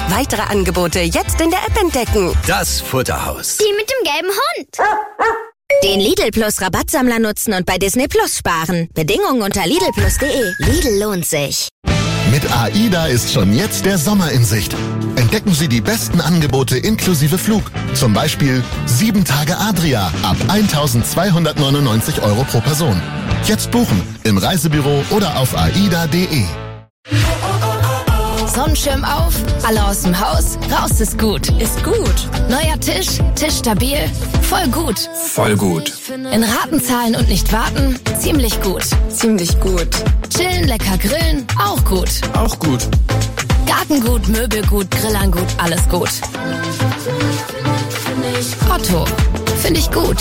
Weitere Angebote jetzt in der App entdecken. Das Futterhaus. Die mit dem gelben Hund. Den Lidl Plus Rabattsammler nutzen und bei Disney Plus sparen. Bedingungen unter lidlplus.de. Lidl lohnt sich. Mit AIDA ist schon jetzt der Sommer in Sicht. Entdecken Sie die besten Angebote inklusive Flug. Zum Beispiel 7 Tage Adria ab 1.299 € pro Person. Jetzt buchen im Reisebüro oder auf aida.de. Sonnenschirm auf, alle aus dem Haus, raus ist gut. Ist gut. Neuer Tisch, Tisch stabil, voll gut. Voll gut. In Raten zahlen und nicht warten, ziemlich gut. Ziemlich gut. Chillen, lecker grillen, auch gut. Auch gut. Gartengut, Möbelgut, Grillangut, alles gut. Otto, finde ich gut.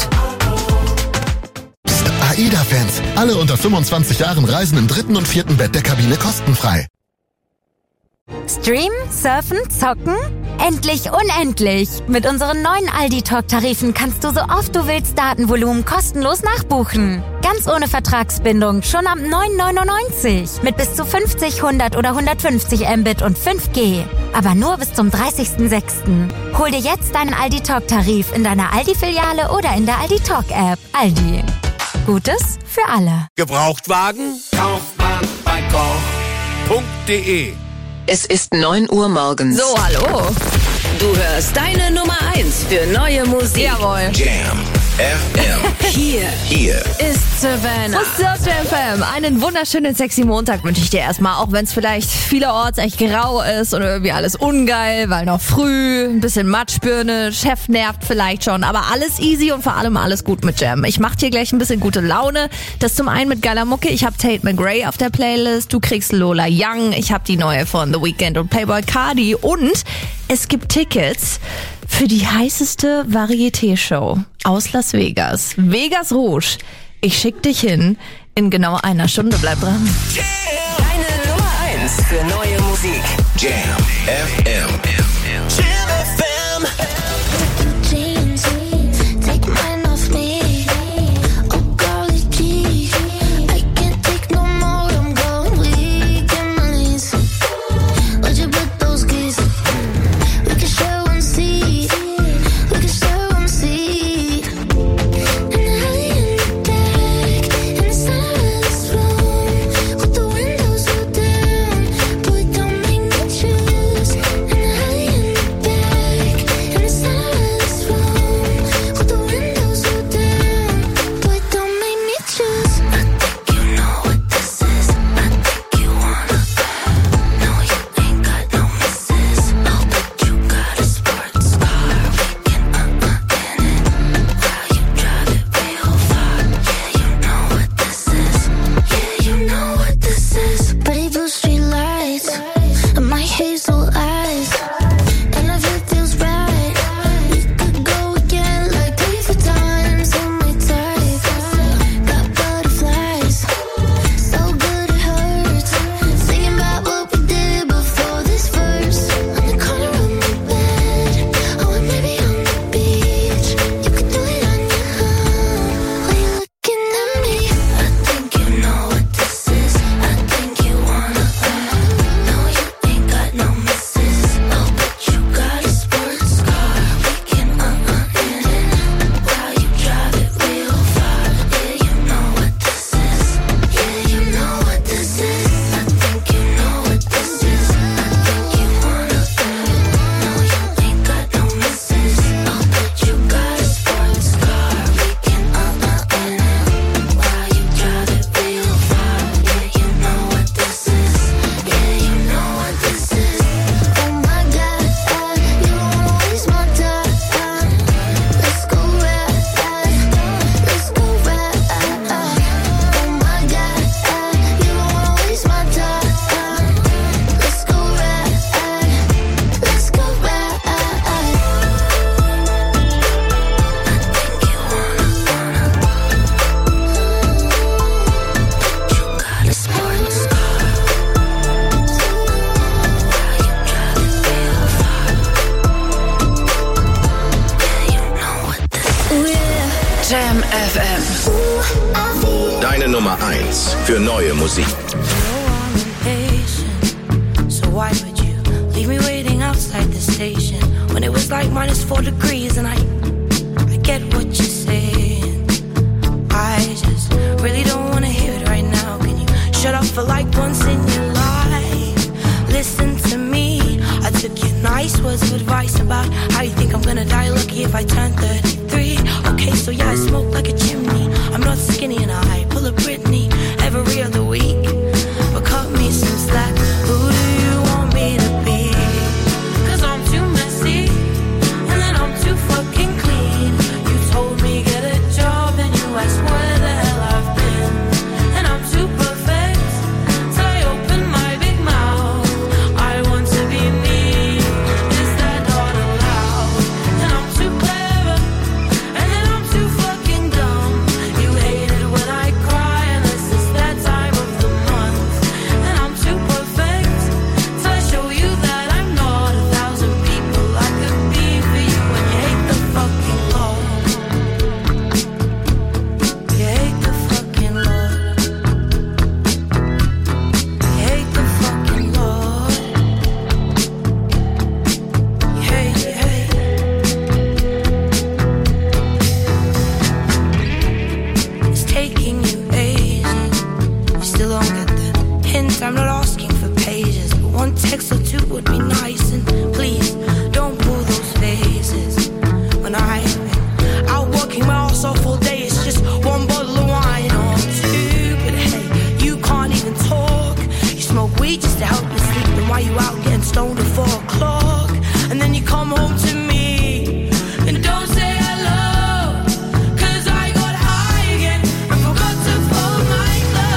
Psst, AIDA-Fans, alle unter 25 Jahren reisen im 3. und 4. Bett der Kabine kostenfrei. Streamen, surfen, zocken? Endlich unendlich! Mit unseren neuen Aldi-Talk-Tarifen kannst du so oft du willst Datenvolumen kostenlos nachbuchen. Ganz ohne Vertragsbindung, schon ab 9,99. Mit bis zu 50, 100 oder 150 Mbit und 5G. Aber nur bis zum 30.06. Hol dir jetzt deinen Aldi-Talk-Tarif in deiner Aldi-Filiale oder in der Aldi-Talk-App. Aldi. Gutes für alle. Gebrauchtwagen kauft man bei koch.de. Es ist 9 Uhr morgens. So, hallo. Du hörst deine Nummer 1 für neue Musik. Jawohl. Jam FM. Hier Ist Savannah. Prost auf Jam FM. Einen wunderschönen, sexy Montag wünsche ich dir erstmal, auch wenn es vielleicht vielerorts echt grau ist und irgendwie alles ungeil, weil noch früh, ein bisschen Matschbirne, Chef nervt vielleicht schon, aber alles easy und vor allem alles gut mit Jam. Ich mach dir gleich ein bisschen gute Laune. Das zum einen mit geiler Mucke. Ich habe Tate McRae auf der Playlist, du kriegst Lola Young, ich habe die neue von The Weeknd und Playboi Carti und es gibt Tickets für die heißeste Varieté-Show aus Las Vegas. Vegas Rouge. Ich schick dich hin in genau einer Stunde. Bleib dran. Deine Nummer 1 für neue Musik. Jam FM. Jam FM. Jam FM. Deine Nummer 1 für neue Musik. So why would you leave me waiting outside conversation when it was like -4 degrees, and I get what you're saying. I just really don't wanna hear it right now. Can you shut up for like once in your life? Listen to me. I took your nice words of advice about how you think I'm gonna die lucky if I turn 33. Okay, so yeah, I smoke like a chimney. I'm not skinny and I pull a Britney every other week. But cut me some slack. Who do you want me to be? 'Cause I'm too messy, and then I'm too fucking clean. You told me get a job, and you asked where the hell I've been. And I'm too perfect, so I open my big mouth. I want to be me, is that not allowed? And I'm too clever, and then I'm too fucking dumb. You hate it when I cry, unless it's that time of the month. And I'm too perfect, so I show you that I'm not 1,000 people I could be for you. And you hate the fucking Lord. You hate the fucking Lord. You hate the fucking Lord. You hate. It's taking you ages. You still don't get the hint. I'm not asking for pages, but one text or two would be nice. And please don't pull those faces. When I've been out working my ass off all day, it's just one bottle of wine or two. But hey, you can't even talk. You smoke weed just to help you sleep. Then why you out getting stoned at 4 o'clock? And then you come home to me and don't say hello. 'Cause I got high again and forgot to fold my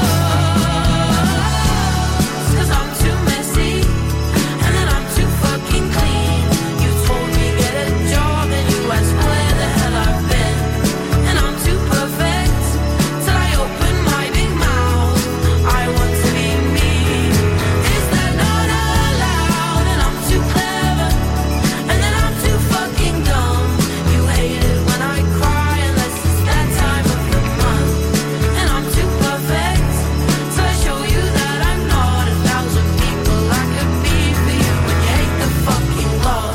clothes. 'Cause I'm too messy, and then I'm too fucking clean. You told me get a job, and you asked where the hell I've been. And I'm too perfect, till I open my big mouth. I want to be me, is that not allowed? And I'm too clever, and then I'm too fucking dumb. You hate it when I cry, unless it's that time of the month. And I'm too perfect, so I show you that I'm not 1,000 people I could be for you. And you hate the fucking Lord.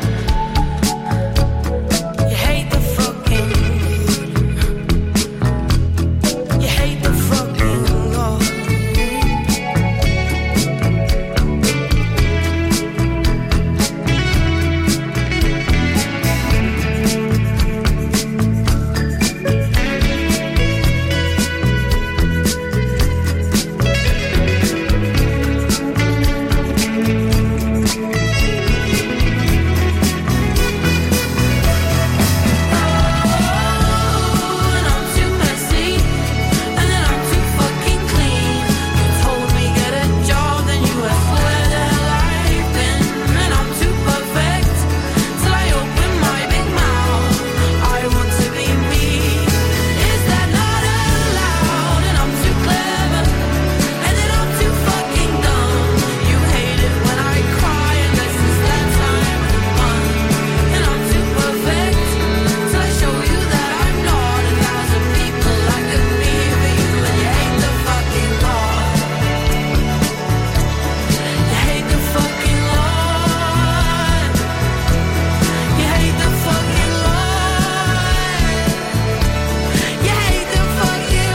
You hate the fucking. You hate the fucking Lord. And I'm too messy, and then I'm too fucking clean. You told me get a job, then you asked where the hell I've been. And I'm too perfect, till I open my big mouth. I want to be me, is that not allowed? And I'm too clever, and then I'm too fucking dumb. You hate it when I cry, unless it's that time of the month. And I'm too perfect, so I show you that I'm not 1,000 people I could be for you. And you hate the fucking Lord. You hate the fucking Lord. You hate the fucking Lord. You hate the fucking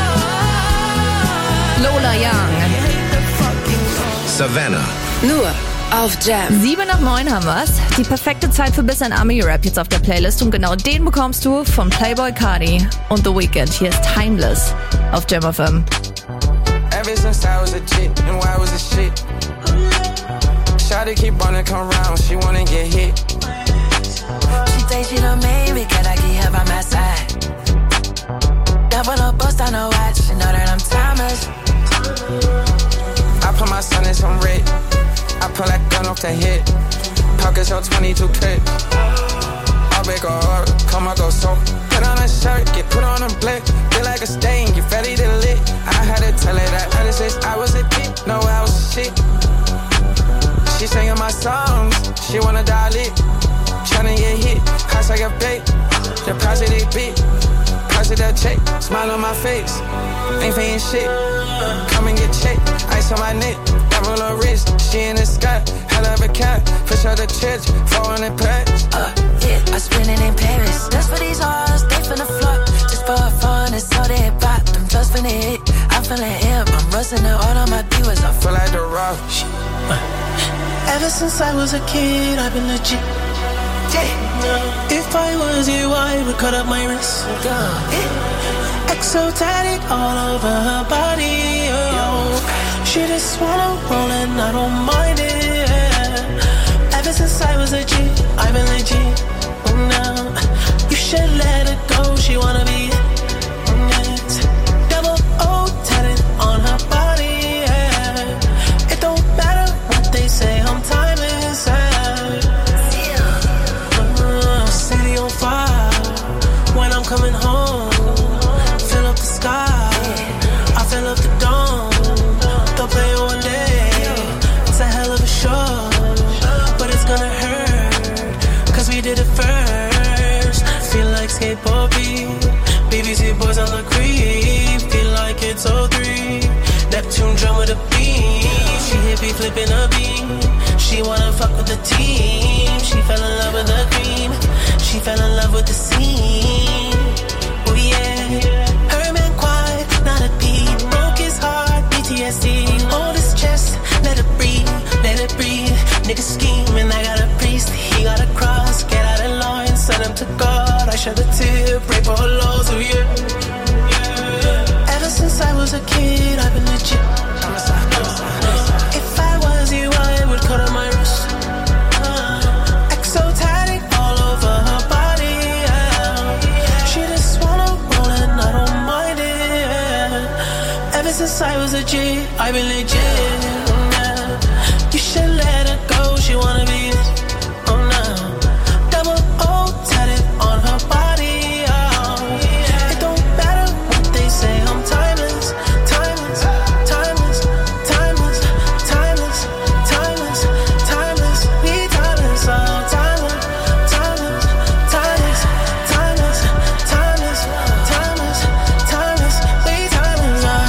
Lord. Lola Young. You hate the fucking Lord. Savannah. Nur auf Jam. 7 nach 9 haben wir's. Die perfekte Zeit für bisschen Army-Rap jetzt auf der Playlist. Und genau den bekommst du von Playboy Cardi und The Weeknd. Hier ist Timeless auf Jam FM. Ever since I was a chick, and why was a shit? Shawty keep wanna come round, she wanna get hit. She say she done made me, can I get her by my side? Double up, bust on her watch, she know that I'm timeless. I put my son in some red. I pull that gun off the hip. Pockets on 22 clip. I'll make her hard, come I go so. Put on a shirt, get put on a blick. Feel like a stain, get ready to lit. I had to tell her that other since I was a kid. No, I was shit. She singing my songs, she wanna dial it. Tryna get hit, hot like a bait. The positive beat. I see that check, smile on my face. Ain't paying shit. Come and get checked. Ice on my neck, that roll her wrist. She in the sky, hell of a cat. Push out the church, 400 packs. Yeah, I spend it in Paris. Just for these hoes, they finna flock. Just for fun, it's all they pop. Them drugs finna hit. I'm feeling hip. I'm rusting it all on my viewers. I feel like the rock. Ever since I was a kid, I've been legit. If I was you, I would cut up my wrist. Exo tatted all over her body. Oh. She just wanna roll and I don't mind it. Ever since I was a G, I've been legit. Now you should let her go. She wanna be it. Double O tatted on her body. It don't matter what they say. I'm timeless. City on fire when I'm coming home. Fill up the sky, I fill up the dome. They'll play all day. It's a hell of a show, but it's gonna hurt, cause we did it first. Feel like skateboard beat, BBC boys on the creep. Feel like it's 03, Neptune drum with a beat. She hippie flipping a beat. She wanna fuck with the team. She fell in love with the cream. She fell in love with the scene. Oh yeah. Her man quiet, not a beat. Broke his heart, PTSD. Hold his chest, let it breathe, let it breathe. Nigga scheming, I got a priest. He got a cross, get out of line, send him to God. I shed a tear, pray for her loss, oh yeah. Ever since I was a kid, I've been legit. If I was you, I would cut on my wrist. Exo tatted all over her body. She just wanna roll and I don't mind it. Ever since I was a G, I've been legit. You should let her go, she wanna be it. Oh no. Double O tatted on her body. It don't matter what they say, I'm timeless. Timeless, timeless, timeless, timeless, timeless, timeless. We timeless, oh timeless, timeless, timeless, timeless, timeless, timeless, timeless. We timeless, oh.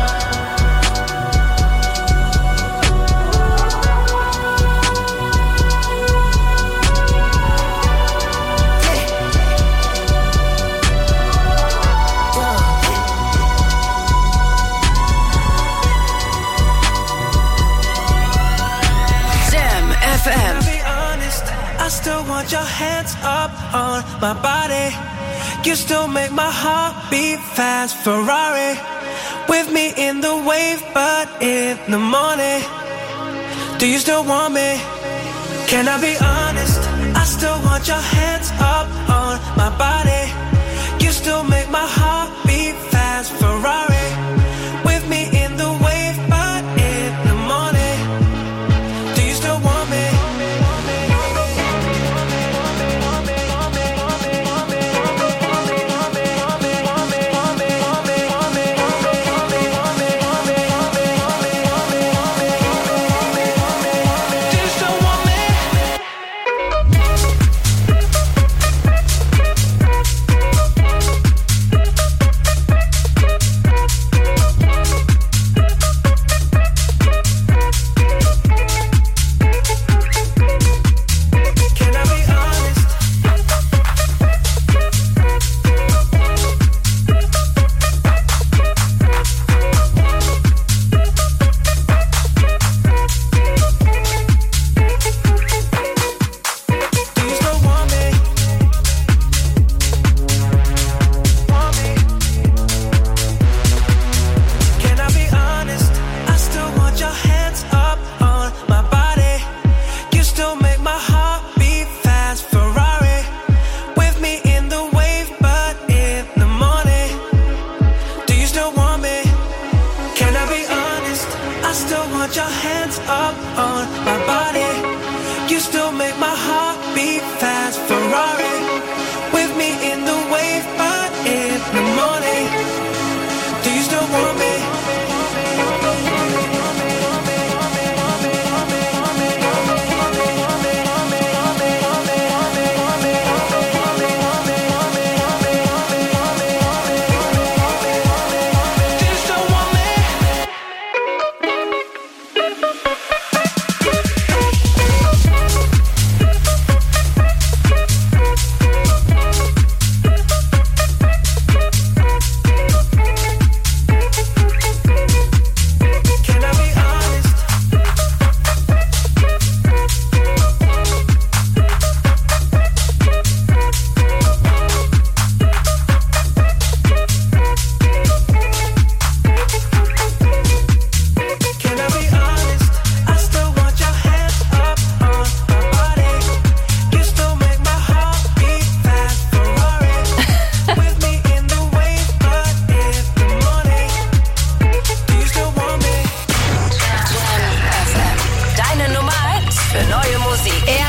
Jam FM. Be honest, I still want your hands up on my body. You still make my heart beat fast. Ferrari with me in the wave, but in the morning. Do you still want me? Can I be honest? I still want your hands up on my body. You still make my heart beat fast. Ferrari with me in the wave, but in the morning. Do you still want me?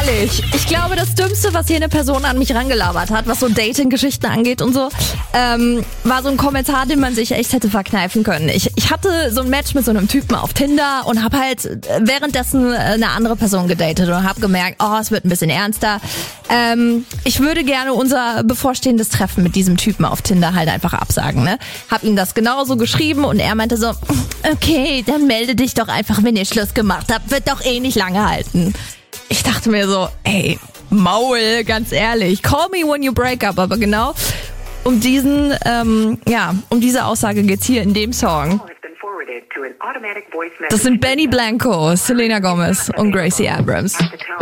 ehrlich, ich glaube, das Dümmste, was hier eine Person an mich rangelabert hat, was so Dating-Geschichten angeht und so, war so ein Kommentar, den man sich echt hätte verkneifen können. Ich hatte so ein Match mit so einem Typen auf Tinder und habe halt währenddessen eine andere Person gedatet und habe gemerkt, oh, es wird ein bisschen ernster. Ich würde gerne unser bevorstehendes Treffen mit diesem Typen auf Tinder halt einfach absagen, ne? Hab ihm das genauso geschrieben und er meinte so, okay, dann melde dich doch einfach, wenn ihr Schluss gemacht habt, wird doch eh nicht lange halten. Ich dachte mir so, ey, Maul, ganz ehrlich, call me when you break up, aber genau um diese Aussage geht's hier in dem Song. Das sind Benny Blanco, Selena Gomez und Gracie Abrams.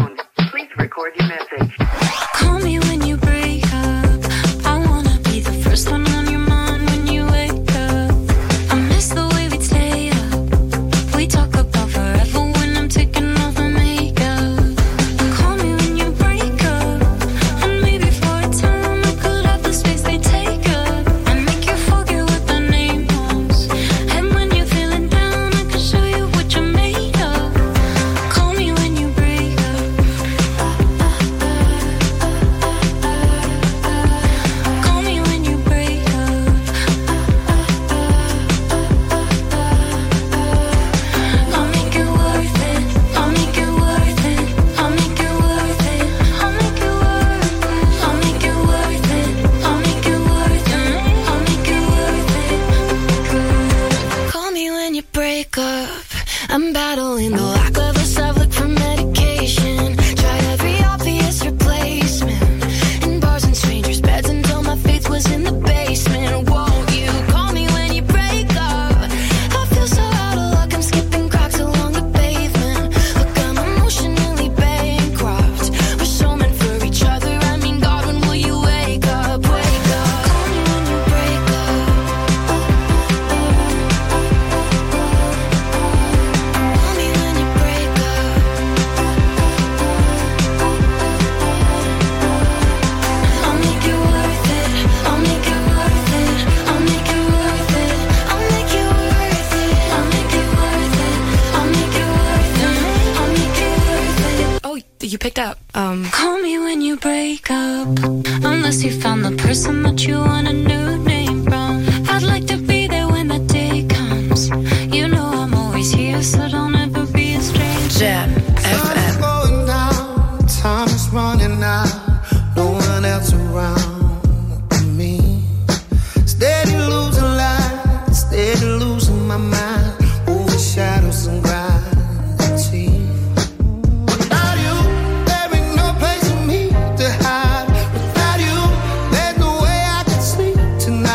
Call me when you break up. I wanna be the first one on your mind when you wake up. I miss the way we stay up. We talk about forever when I'm taking off my makeup. Call me when you break up. And maybe for a time I could have the space they take up. And make you forget what the name was. And when you're feeling down, I can show you what you're made of. Call me when you break up. Call me when you break up. I'll make it worth it. I'll make it worth it. I'll make it worth it. I'll make it worth it. I'll make it worth it. I'll make it worth it. I'll make it worth it. Call me when you break up. I'm battling the lack of a self-look for medication. Tried every obvious replacement in bars and strangers' beds until my faith was in the basement. Won't you call me when you break up? I feel so out of luck, I'm skipping cracks along the pavement. Look, I'm emotionally bankrupt. We're so meant for each other. I mean, God, when will you wake up? Wake up. Call me when you break up. Call me when you break up. I'll make it worth it. I'll make it worth it. I'll make it worth it. I'll make it worth it. I'll make it worth it. I'll make it worth it. I'll make it worth it. Oh, you picked up. Call me when you break up. Unless you found the person that you want a new name from. I'd like to be there when that day comes. You know I'm always here, so don't ever be a stranger. Jam FM. Going down, time is running out. No one else around but me. Steady losing light, steady losing my mind. Over shadows and gravity. Without you, there ain't no place for me to hide. Without you, there's no way I can sleep tonight.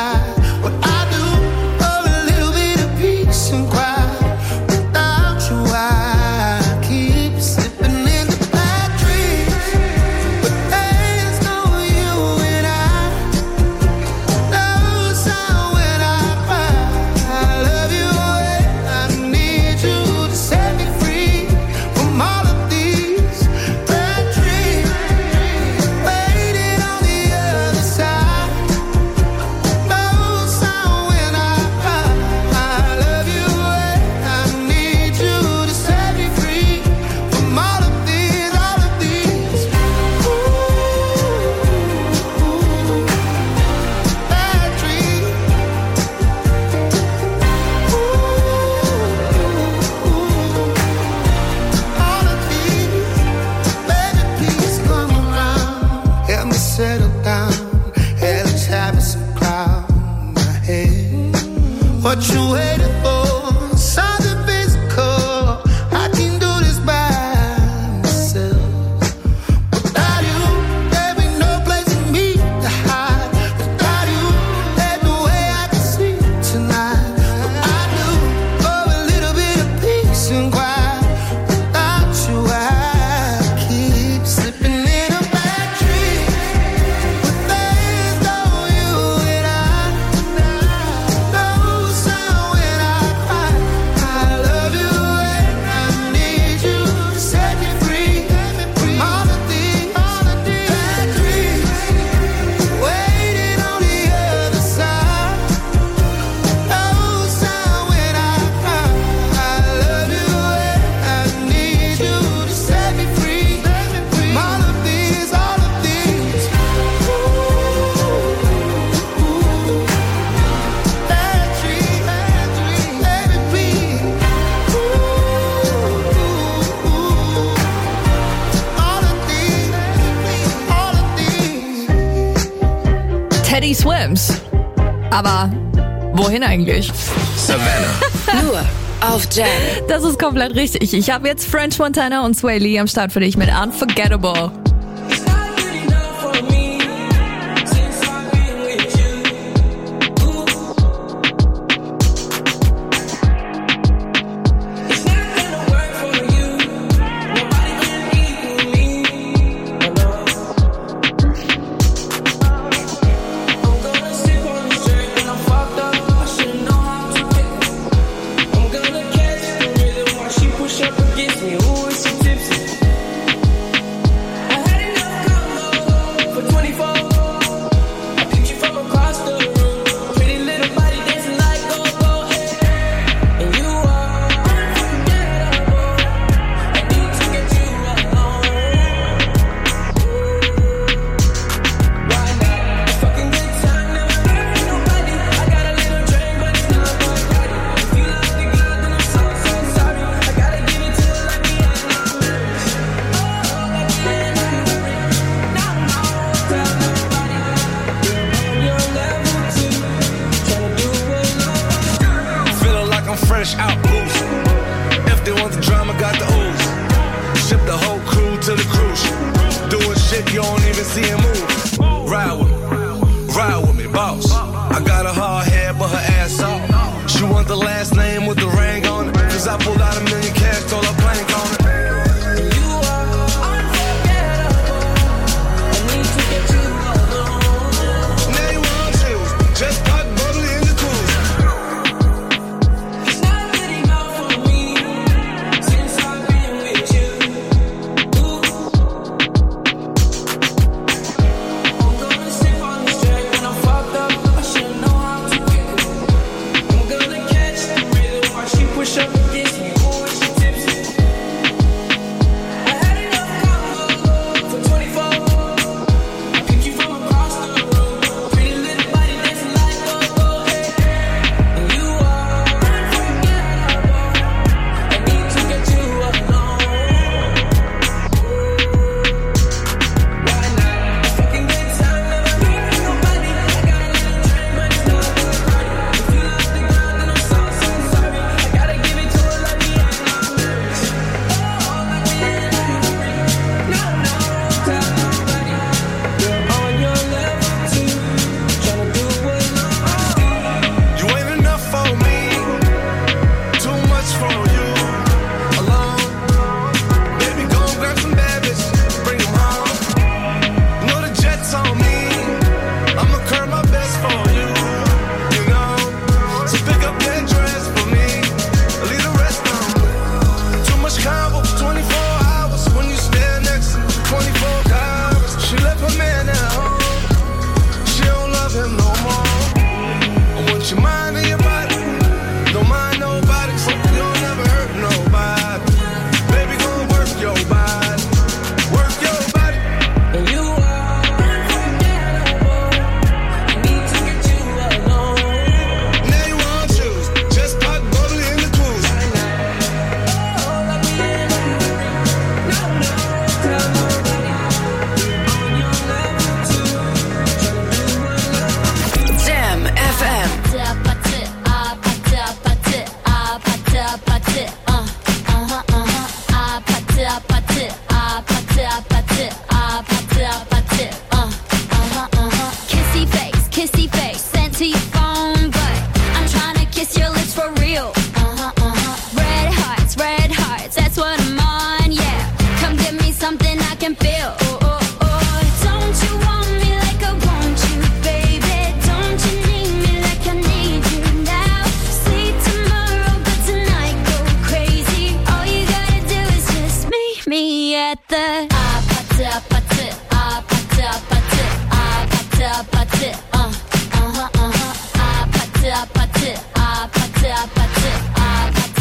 Teddy Swims. Aber wohin eigentlich? Savannah. Nur auf Jam. Das ist komplett richtig. Ich habe jetzt French Montana und Sway Lee am Start für dich mit Unforgettable. Fresh out boost. If they want the drama, got the ooze. Ship the whole crew to the cruise. Doing shit you don't even see him move. Ride with me, boss. I got a hard head, but her ass off. She want the last name with the ring on it. Cause I pulled out $1 million cash, told her plank on it.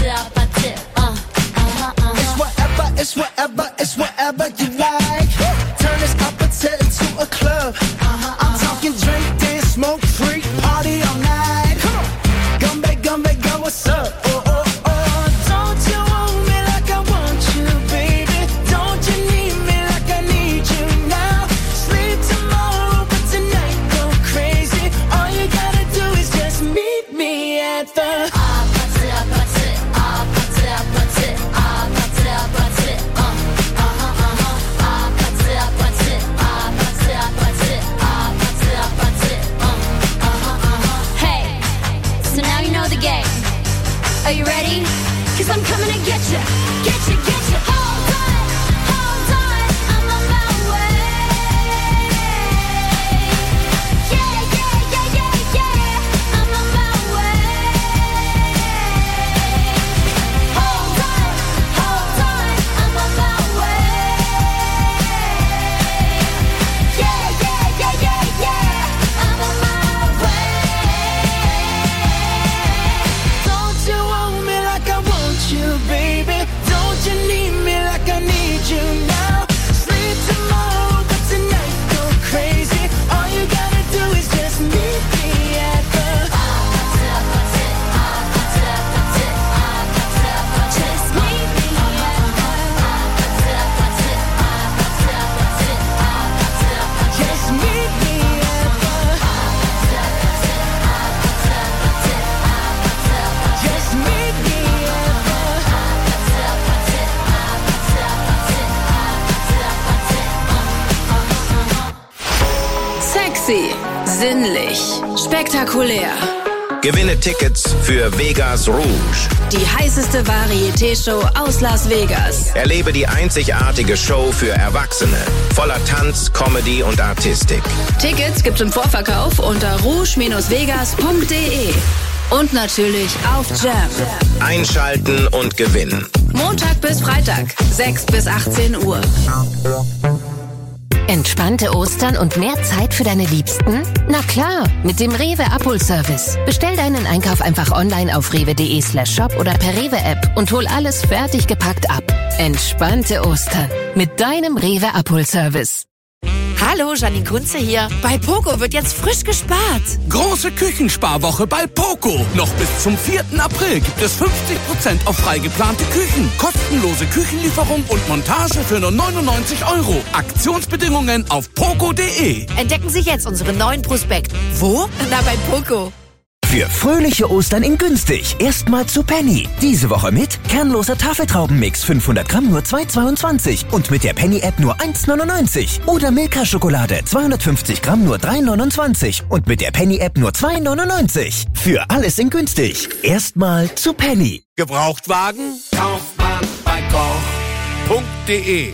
It's whatever you like. Sexy, sinnlich, spektakulär. Gewinne Tickets für Vegas Rouge. Die heißeste Varieté-Show aus Las Vegas. Erlebe die einzigartige Show für Erwachsene. Voller Tanz, Comedy und Artistik. Tickets gibt's im Vorverkauf unter rouge-vegas.de. Und natürlich auf Jam. Einschalten und gewinnen. Montag bis Freitag, 6 bis 18 Uhr. Entspannte Ostern und mehr Zeit für deine Liebsten? Na klar, mit dem Rewe Abholservice. Bestell deinen Einkauf einfach online auf rewe.de/shop oder per Rewe-App und hol alles fertig gepackt ab. Entspannte Ostern mit deinem Rewe Abholservice. Hallo, Janine Kunze hier. Bei Poco wird jetzt frisch gespart. Große Küchensparwoche bei Poco. Noch bis zum 4. April gibt es 50% auf frei geplante Küchen. Kostenlose Küchenlieferung und Montage für nur 99 €. Aktionsbedingungen auf poco.de. Entdecken Sie jetzt unseren neuen Prospekt. Wo? Na, bei Poco. Für fröhliche Ostern in günstig. Erstmal zu Penny. Diese Woche mit kernloser Tafeltraubenmix 500 Gramm nur 2,22 und mit der Penny-App nur 1,99. Oder Milka-Schokolade 250 Gramm nur 3,29 und mit der Penny-App nur 2,99. Für alles in günstig. Erstmal zu Penny. Gebrauchtwagen? Kauft man bei koch.de.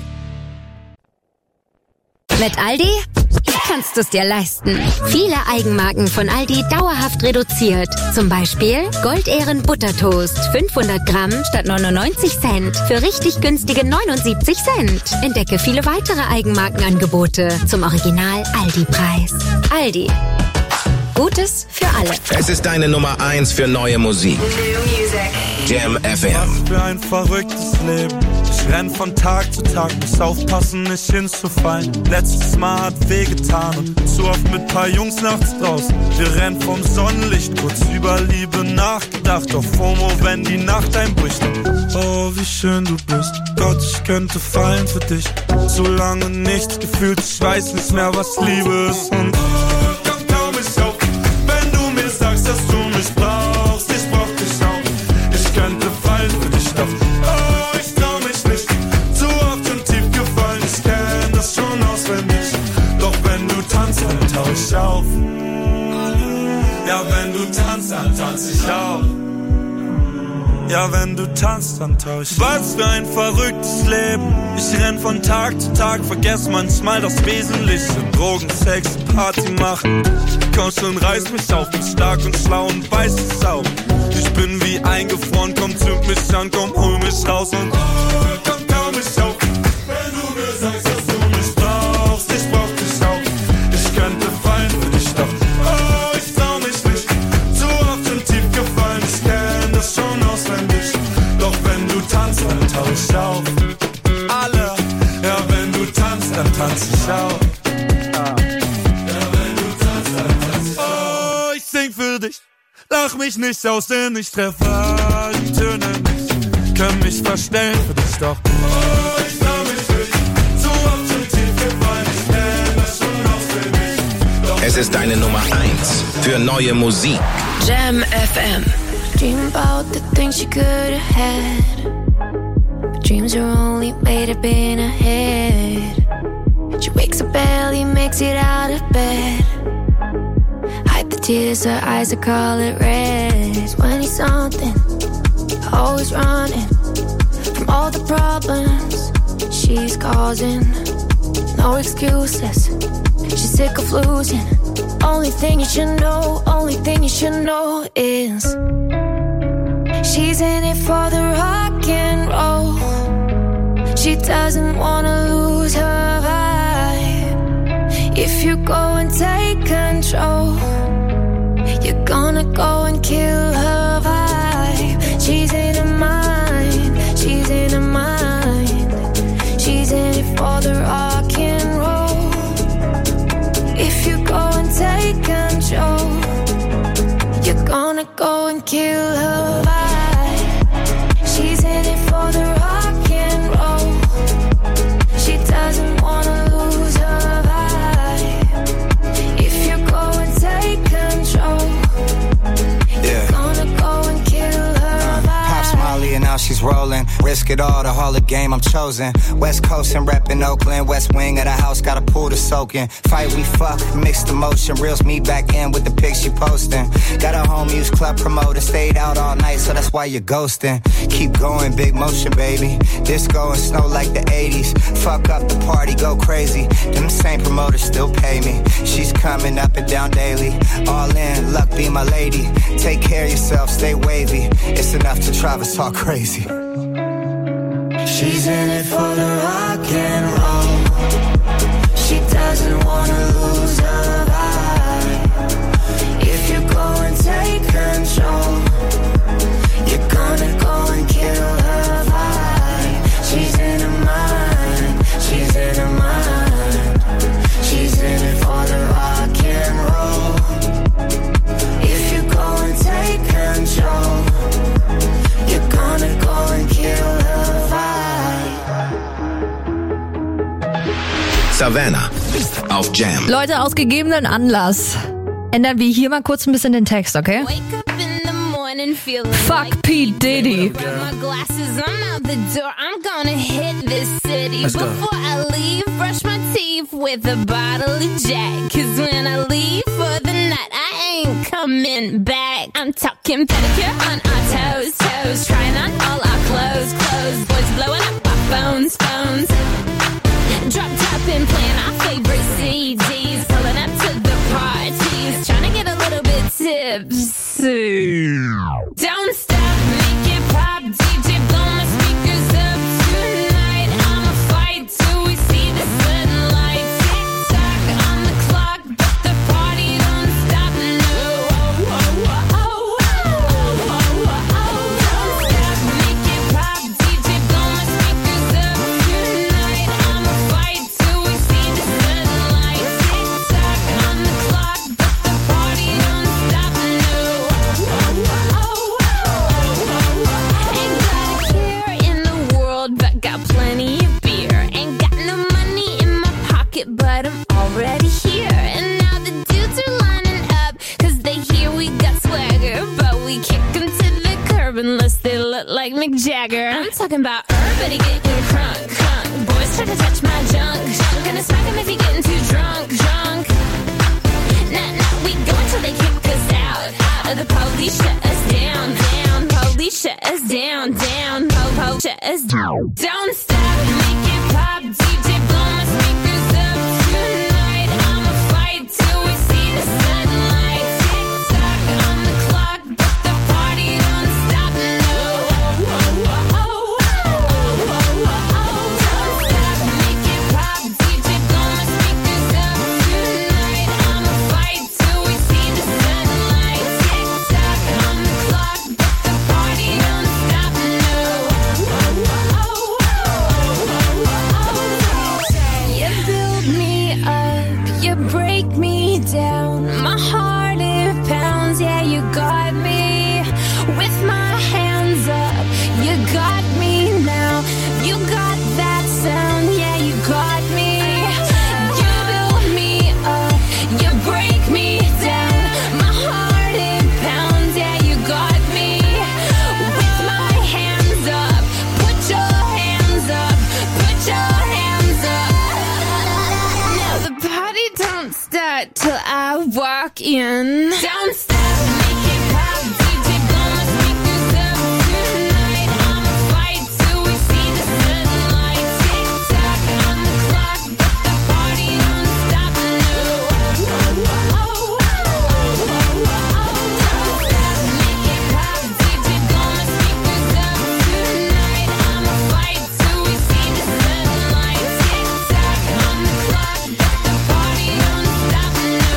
Mit Aldi kannst du es dir leisten. Viele Eigenmarken von Aldi dauerhaft reduziert. Zum Beispiel Goldehren Buttertoast 500 Gramm statt 99 Cent für richtig günstige 79 Cent. Entdecke viele weitere Eigenmarkenangebote zum Original Aldi-Preis. Aldi. Gutes für alle. Es ist deine Nummer 1 für neue Musik. Jam FM. Was für ein verrücktes Leben. Ich renn von Tag zu Tag, muss aufpassen, nicht hinzufallen. Letztes Mal hat wehgetan und zu oft mit paar Jungs nachts draußen. Wir rennen vom Sonnenlicht, kurz über Liebe nachgedacht. Auf FOMO, wenn die Nacht einbricht. Oh, wie schön du bist. Gott, ich könnte fallen für dich. So lange nichts gefühlt, ich weiß nicht mehr, was Liebe ist. Und komm, trau mich auf, wenn du mir sagst, dass du mich brauchst. Ich brauch dich auch. Ich könnte fallen für dich, doch ich trau mich nicht. Zu oft und tief gefallen, ich kenn das schon auswendig. Doch wenn du tanzt, dann tau ich auf. Ja, wenn du tanzt, dann tanz ich auch. Ja, wenn du tanzt, dann tau ich. Was für ein verrücktes Leben. Ich renn von Tag zu Tag, vergess manchmal das Wesentliche. Drogen, Sex, Party machen. Komm schon, reiß mich auf, bin stark und schlau und weiß es auch. Ich bin wie eingefroren, komm, zünd mich an, komm, hol mich raus und komm, trau mich auf. Wenn du mir sagst, dass du mich brauchst, ich brauch dich auch. Ich könnte fallen für dich, doch ich trau mich nicht. Zu oft und tief gefallen, ich kenn das schon auswendig. Doch wenn du tanzt, dann tau ich auf. Alle, ja, wenn du tanzt, dann tanz ich auch. Ich sing für dich, lach mich nicht aus, denn ich treffe die Töne nicht. Können mich verstellen für dich, doch ich trau mich nicht. So oft und tief gefallen, ich kenn das schon auswendig. Es ist deine Nummer 1 für neue Musik. Jam FM. Dream about the things you could have had, but dreams are only made up in a head. She wakes up early, makes it out of bed. Hide the tears, her eyes are color red. 20 something, always running from all the problems she's causing. No excuses, she's sick of losing. Only thing you should know, only thing you should know is she's in it for the rock and roll. She doesn't wanna lose her vibe. If you go and take control, you're gonna go and kill her vibe. She's in her mind, she's in her mind. She's in it for the rock and roll. If you go and take control, you're gonna go and kill her vibe. She's in it for the rock and roll. She doesn't risk it all, the Hall of Game I'm chosen. West Coast and reppin' Oakland, West Wing of the house, got a pool to soak in. Fight, we fuck, mixed emotion, reels me back in with the pics you posting. Got a home use club promoter, stayed out all night, so that's why you're ghosting. Keep going, big motion, baby. Disco and snow like the 80s. Fuck up the party, go crazy. Them same promoters still pay me. She's coming up and down daily. All in, luck be my lady. Take care of yourself, stay wavy. It's enough to drive us all crazy. She's in it for the rock and roll. She doesn't wanna lose her vibe. If you go and take control, you're gonna go and kill her vibe. She's in her mind, she's in her mind. She's in it for the rock and roll. If you go and take control, you're gonna go and kill her vibe. Savannah auf Jam. Leute, aus gegebenen Anlass ändern wir hier mal kurz ein bisschen den Text, okay? Fuck P. Diddy. My glasses, I'm out the door. I'm gonna hit this city. Before I leave, brush my teeth with a bottle of Jack. Cause when I leave for the night, I ain't coming back. I'm talking pedicure on our toes, toes. Trying on all our clothes, clothes. Boys blowing up our phones, phones. Drop top and playing our favorite CDs. Pulling up to the parties. Trying to get a little bit tipsy. Don't stop, make it pop, DJ, blow my speakers up tonight. I'ma fight till we see the sunlight. Tick tock on the clock, but the party don't stop. No, don't stop, make it pop, DJ, blow my speakers up tonight. I'ma fight till we see the sunlight. Tick tock on the clock, but the party don't stop. No. Ain't got a care in the world, but got plenty of beer. Ain't got no money in my pocket, but I'm already here. And now the dudes are lining up, cause they hear we got swagger. But we kick them to the curb unless they look like Mick Jagger. I'm talking about everybody getting crunk, crunk. Boys try to touch my junk, junk. Gonna smack him if he getting too drunk, drunk. Nah, we go until they kick us out. The police shut us down, down. Police shut us down, down. Po shut us down. Don't stop, make it pop, DJ, blow my speakers up tonight. I'ma fight till we see the sunlight. Tick tock on the clock, but the party don't stop. No, don't stop, make it pop, DJ, blow my speakers up tonight. I'ma fight till we see the sunlight. Tick tock on the clock, but the party don't stop. No. You build me up, you break me down. My heart it pounds, yeah, you got me. With my hands up, you got me now. You got that sound, yeah, you got me. You build me up, you break me down. My heart it pounds, yeah, you got me. With my hands up, put your hands up, put your hands up. Now the party don't start till I walk in. Don't stop, make it pop, DJ, blow my speakers up tonight. I'ma fight till we see the sunlight. Tick tock on the clock, but the party don't stop. No. Don't stop, make it pop, DJ, blow my speakers up tonight. I'ma fight till we see the sunlight. Tick tock on the clock, but the party don't stop. No.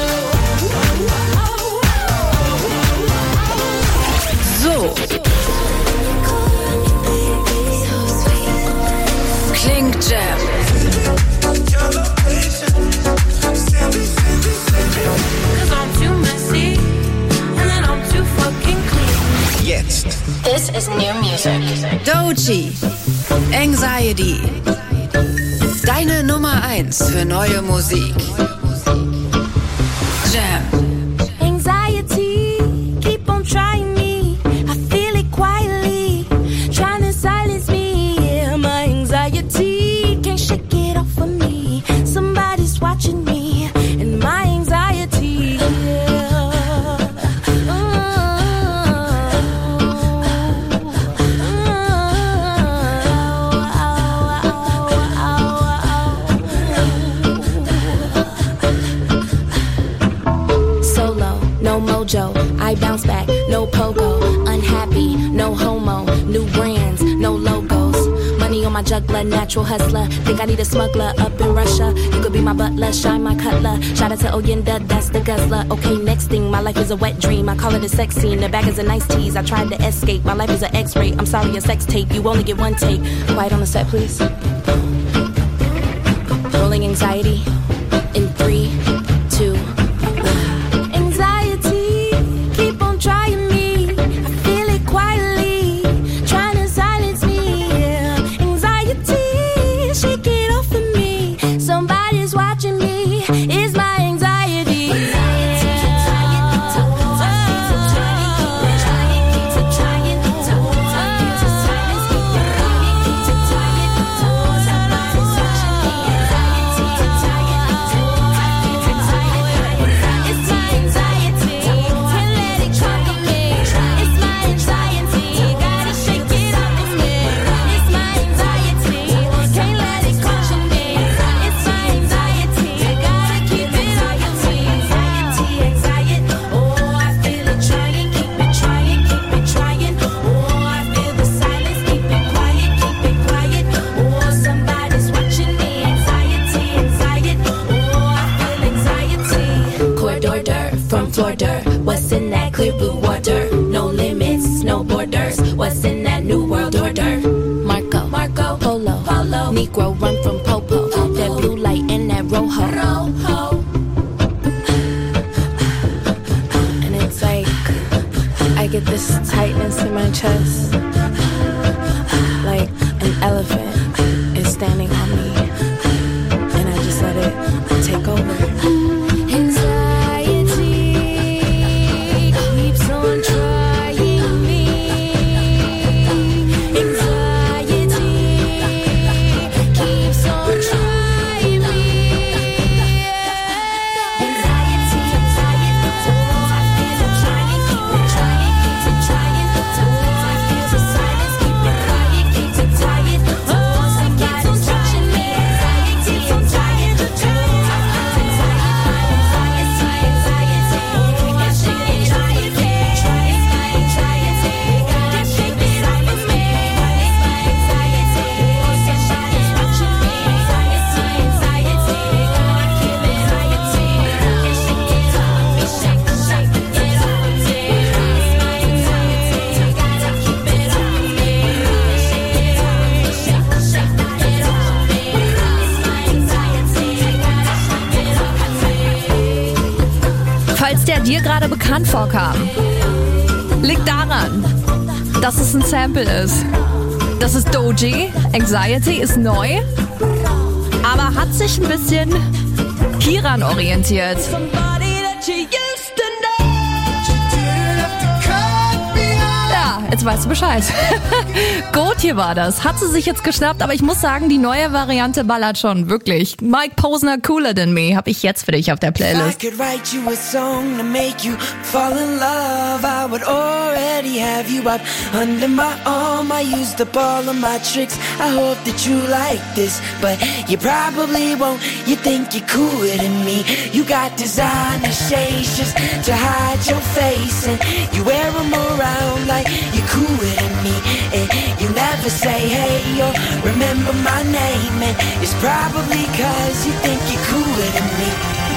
So. Klingt Jam. Cause I'm too messy, and then I'm too fucking clean. Jetzt. This is new music. Doechii. Anxiety. Deine Nummer 1 für neue Musik. Jam. Anxiety, keep on trying me. I feel it quietly, trying to silence me. no pogo. Unhappy, no homo. New brands, no logos. Money on my juggler, natural hustler. Think I need a smuggler up in Russia. You could be my butler, shine my cutler. Shout out to Oyenda, that's the guzzler. Okay, next thing, my life is a wet dream. I call it a sex scene, the bag is a nice tease. I tried to escape, my life is an X-ray. I'm sorry, a sex tape, you only get one take. Quiet on the set, please. Rolling anxiety in 3, 2. Anxiety, keep on trying me. I feel it quietly, trying to silence me. Yeah. Anxiety, shake it off of me. Somebody's watching me. It's my anxiety. What's in that clear blue water? No limits, no borders. What's in that new world order? Marco, Polo, Negro run from Popo. That blue light in that rojo. And it's like I get this tightness in my chest, like an elephant is standing on me, and I just let it take over. Falls der dir gerade bekannt vorkam, liegt daran, dass es ein Sample ist. Das ist Doji, Anxiety ist neu, aber hat sich ein bisschen hieran orientiert. Ja, jetzt weißt du Bescheid. Gotye war das. Hat sie sich jetzt geschnappt, aber ich muss sagen, die neue Variante ballert schon, wirklich. Mike Posner, Cooler Than Me, hab ich jetzt für dich auf der Playlist. I could write you a song to make you fall in love. I would already have you up under my arm. I used up all of my tricks. I hope that you like this, but you probably won't. You think you're cooler than me. You got designer shades just to hide your face, and you wear them around like you're cooler than me. And you never say hey or remember my name, and it's probably 'cause you think you're cooler than me.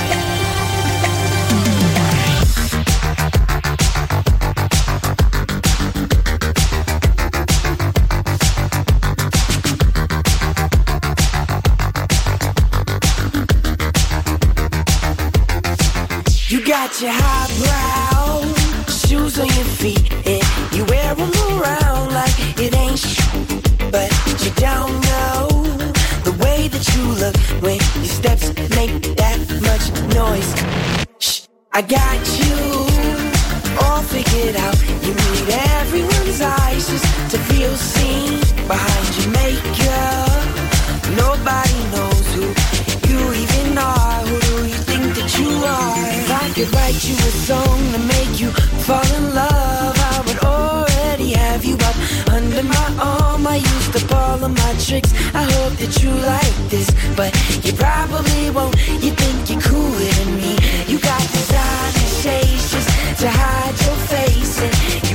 You got your highbrow shoes on your feet, and you wear them around like it ain't but you don't know the way that you look when your steps make that much noise. Shh, I got you all figured out. You need everyone's eyes just to feel seen behind your makeup. Nobody knows who you even are. Who do you think that you are? If I could write you a song to make you fall in love, I would already have you up under my arm. I used up all of my tricks. I hope that you like this, but you probably won't. You think you're cooler than me. You got designer shades just to hide your face, and